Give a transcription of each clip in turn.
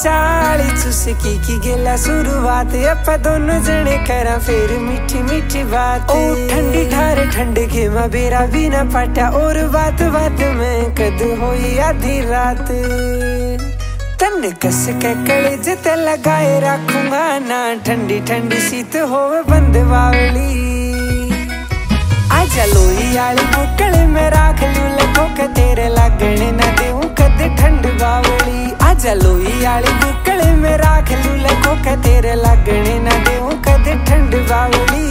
चाली चुसकी की गेला शुरुआत अपा दोनों जने करा फिर मीठी मीठी बात। ओ ठंडी ठार ठंडे के माँ बेरा भी न पटा और बात बात में कद होई आधी रात। तन कस के कलेज ते लगाए रखूंगा ना ठंडी ठंडी शीत होवे बंद बावली। आजा लोई आली बुकल में राख लू लखो के तेरे लगने न देऊं कद ठंड बावली। आजा लोई आली बुकल में राख लू लखो के तेरे लगने न देऊं कद ठंड बावली।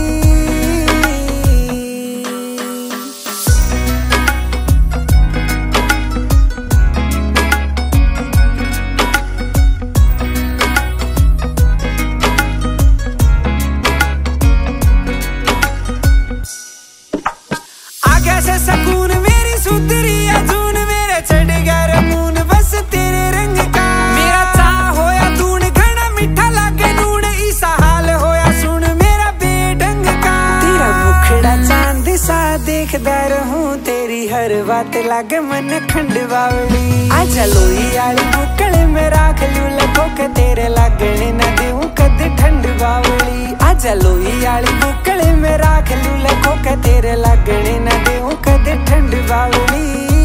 कैसे सकून मेरी सुधरी अजून मेरे चढ़ गया रमून बस तेरे रंग का। मेरा चाह होया तून घना मीठा लागे नून ऐसा हाल होया सुन मेरा बेढंग का। तेरा मुखड़ा चांद सा देखदा रहूं तेरी हर बात लागे मन खंड बावली। आजा लोई आली बुकल में राख लू लखो के तेरे लगने न देऊं कद ठंड बावली। आजा लोई आली बुकल में राख लू लखो के तेरे लगने न देऊं कद ठंड बावली।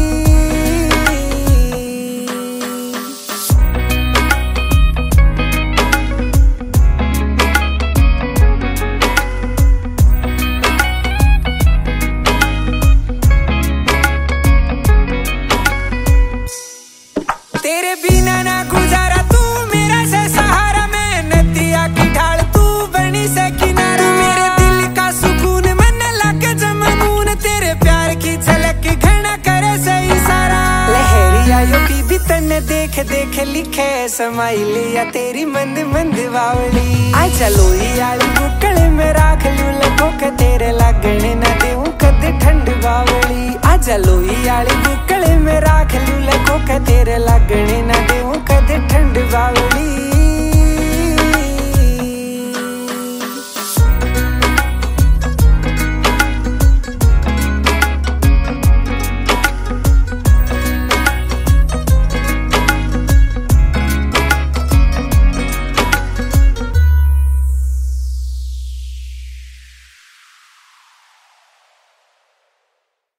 तेरे बिना ना गुजारा तू मेरा से सहारा मैं नदिया की ढाल तू बनी से किनारा। मेरे दिल का सुकून मन लगे जमनून तेरे प्यार की झलक घना करे सही सारा। लहरिया यो बीबी तन्ने देख देख लिखे समाइलिया तेरी मंद मंद बावली। आजा लोई आली बुकल में राख लू लखो के तेरे लगने न देऊं कद ठंड बावली। आजा लोई आली बुकल में राख लू लखो के तेरे लगने न देऊं कद ठंड बावली।